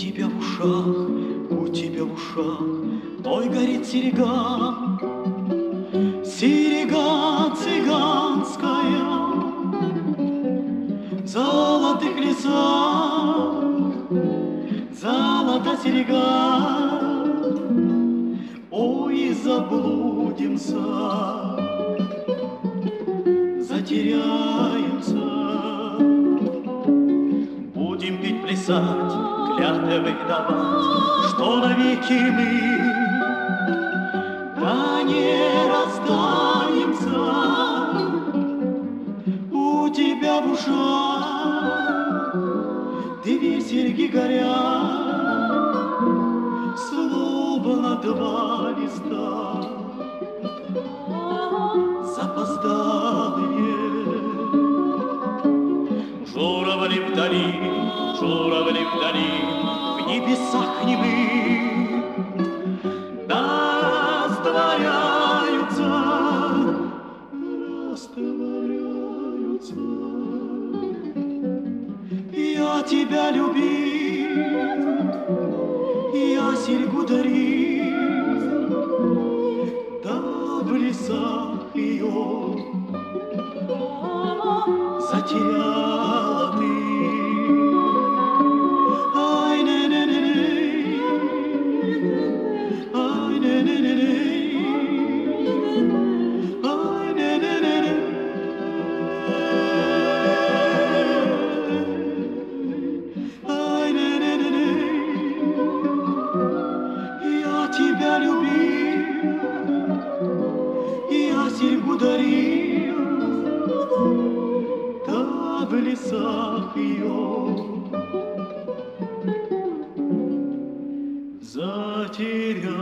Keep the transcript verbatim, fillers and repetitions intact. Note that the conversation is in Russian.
тебя в ушах, у тебя в ушах, той горит серега, серега цыганская, в золотых лесах, золота серега, ой, заблудимся, затеряемся. Будем петь, плясать, клятвы давать, что навеки мы да не расстанемся. У тебя в ушах две серьги горят, словно два листа запоздалые. Журавли вдали, журавли вдали, в небесах немых растворяются, растворяются. Я тебя любил, я серьгу дарил, да в лесах ее затеряла ты. Ай, не не не не, ай, не не не не, ай, не не не не, ай, не не не не. Я тебя любил, я серьгу дарил, да в лесах ее затерял.